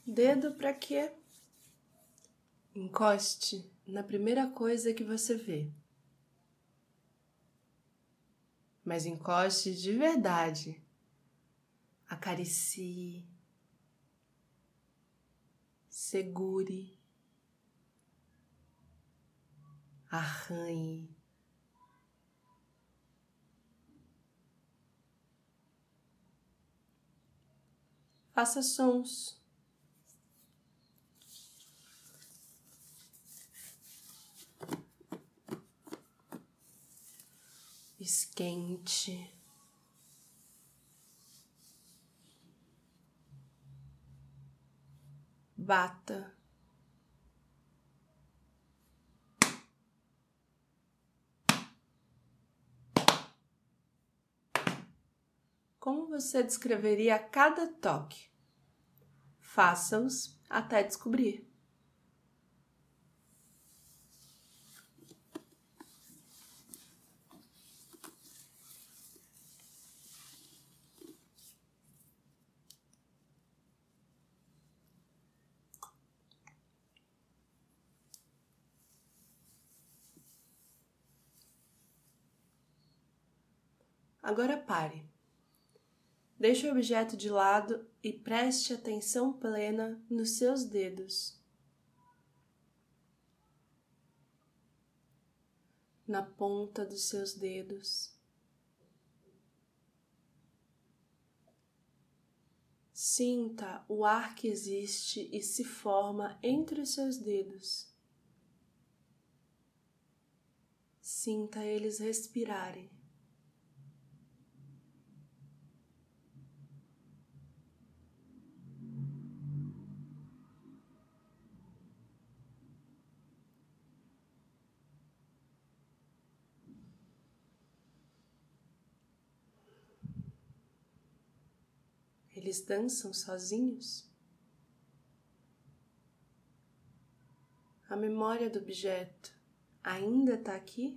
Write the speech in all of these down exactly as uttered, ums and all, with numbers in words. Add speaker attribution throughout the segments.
Speaker 1: Dedo para quê? Encoste na primeira coisa que você vê. Mas encoste de verdade. Acaricie. Segure. Arranhe. Faça sons. Esquente. Bata. Como você descreveria cada toque? Faça-os até descobrir. Agora pare. Deixe o objeto de lado e preste atenção plena nos seus dedos. Na ponta dos seus dedos. Sinta o ar que existe e se forma entre os seus dedos. Sinta eles respirarem. Eles dançam sozinhos? A memória do objeto ainda está aqui?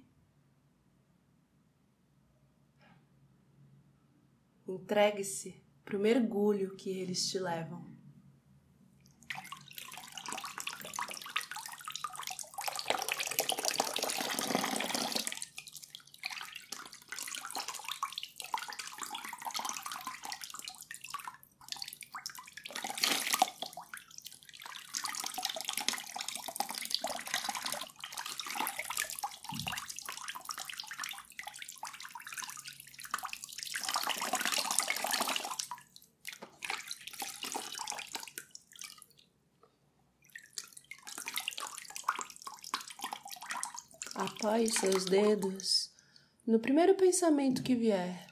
Speaker 1: Entregue-se para o mergulho que eles te levam. Apoie seus dedos no primeiro pensamento que vier.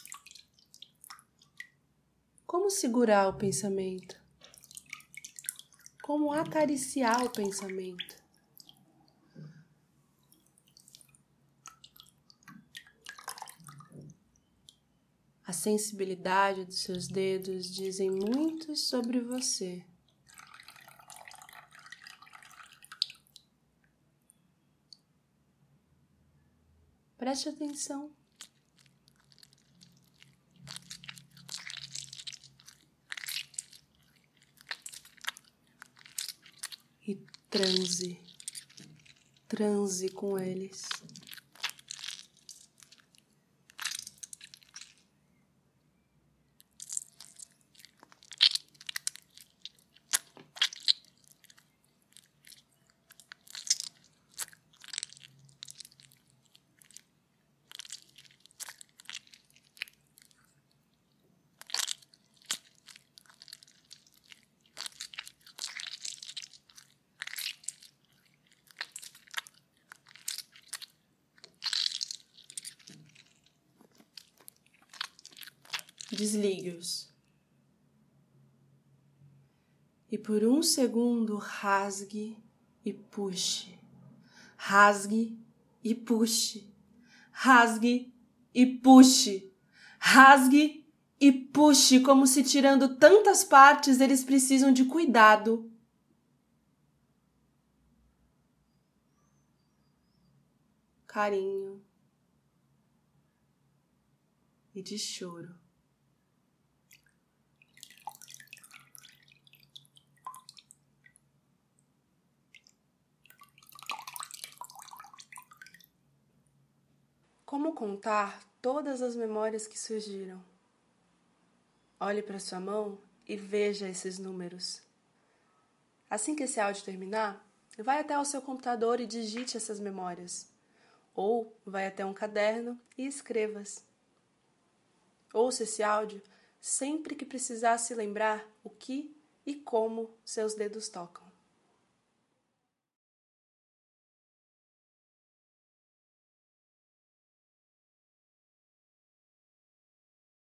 Speaker 1: Como segurar o pensamento? Como acariciar o pensamento? A sensibilidade dos seus dedos dizem muito sobre você. Preste atenção. E transe, transe com eles. Desligue-os. E por um segundo rasgue e puxe. Rasgue e puxe. Rasgue e puxe. Rasgue e puxe, como se tirando tantas partes eles precisam de cuidado. Carinho e de choro. como contar todas as memórias que surgiram. Olhe para sua mão e veja esses números. Assim que esse áudio terminar, vai até o seu computador e digite essas memórias. Ou vai até um caderno e escreva-as. Ouça esse áudio sempre que precisar se lembrar o que e como seus dedos tocam.